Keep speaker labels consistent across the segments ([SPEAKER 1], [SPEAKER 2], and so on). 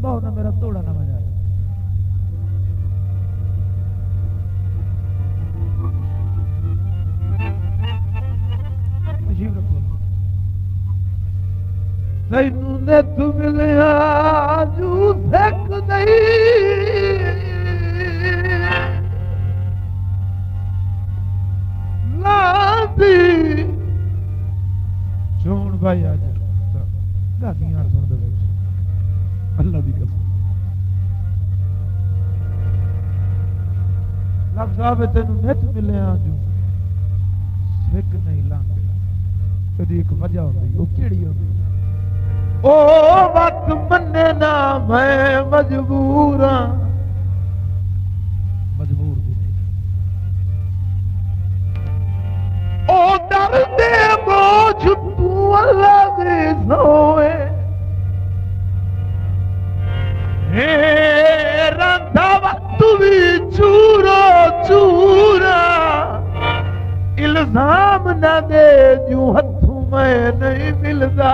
[SPEAKER 1] लंबा होना मेरा तोड़ा ना बजाए। तैनू ने तू मिलिया जू सक नहीं लादी चोण भाई आज गादियां सुन दे अल्लाह दी कसम लफ्ज़ आवे तैनू नित मिलिया जू सक नहीं लांदे कदी एक वजह होंदी ओ केड़ी होंदी ओ वक्त मन्ने ना मैं मजबूर मजबूर भी नहीं ओ दर्दे बोझ तू अल्लाह दे सोए हे रंधा वक्त भी चूरो चूरा इल्जाम ना दे जू हथों मैं नहीं मिलदा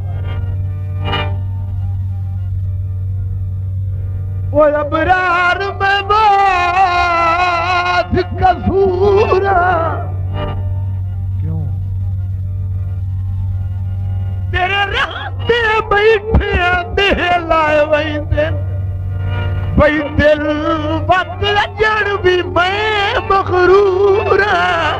[SPEAKER 1] वो अबरार में बात कसूरा क्यों तेरे रहते बैठे देह लाए वही दिन भाई दिल वक्त लजन भी मैं मखरूरा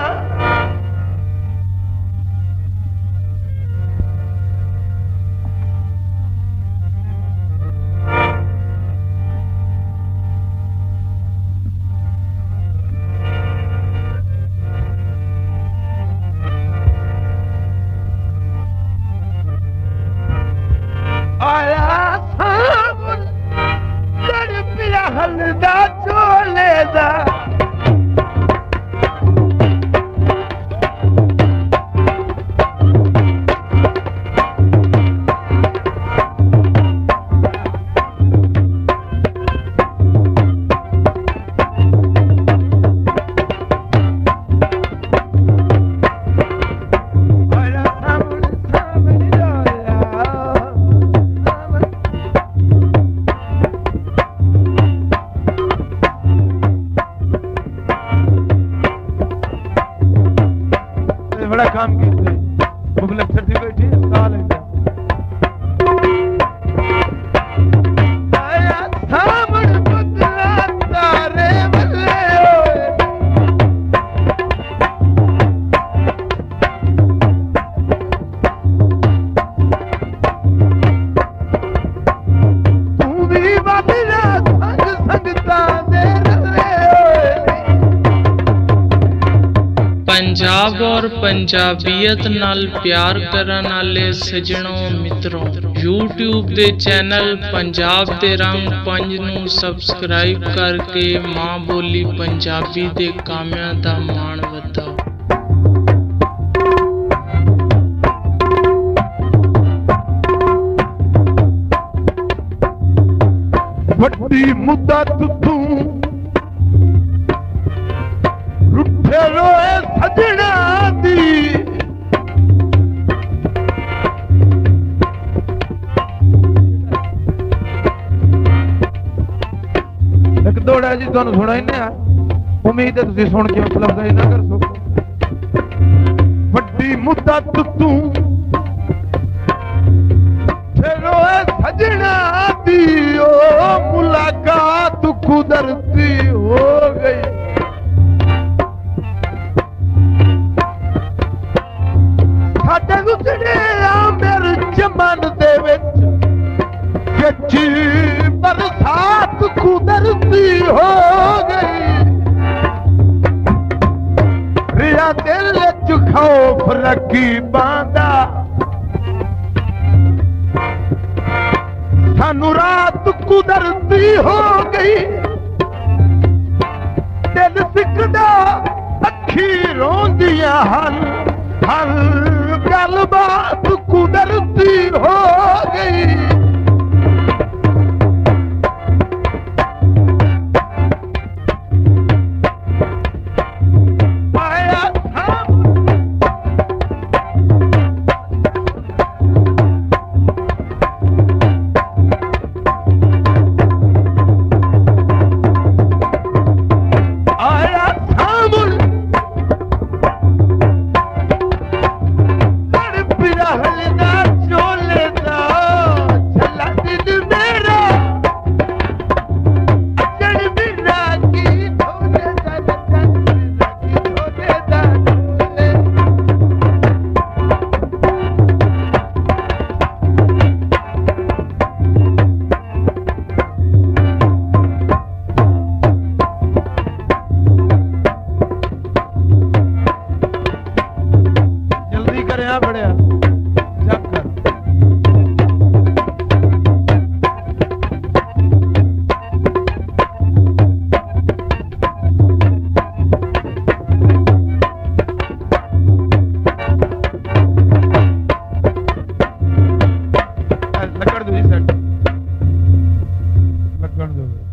[SPEAKER 1] हलदा चोले दा बड़ा काम कीते मुगलक छठी बैठी साल आया सामण बदला तारे बल्ले तू भी बदला संग संगता दे
[SPEAKER 2] पंजाब और पंजाबीयत नाल प्यार करन वाले सजणों मित्रों YouTube दे चैनल पंजाब दे रंग 5 नू सबसक्राइब करके मां बोली पंजाबी दे कामियां दा मान वधाओ।
[SPEAKER 1] वड्डी मुद्दत तू रुठे रोए सजना दी एक दौड़ा जी तुहानू सुना ही उम्मीद है तुसीं सुन के मतलब ना कर सको वड्डी मुद्दत तू रोए सजना दी ओ मुलाकात कुदरती हो गई साडे गुजरे मेरे जमन दे विच कच्ची बरसात कुदरती हो गई रिया दिल च खौफ रखी बांदा सानू रात कुदरती हो गई दिल सिकदा अखी रोंदियां हन हर गलबात कुदरती हो गई ਲੱਗਣ ਦੇਵੇ।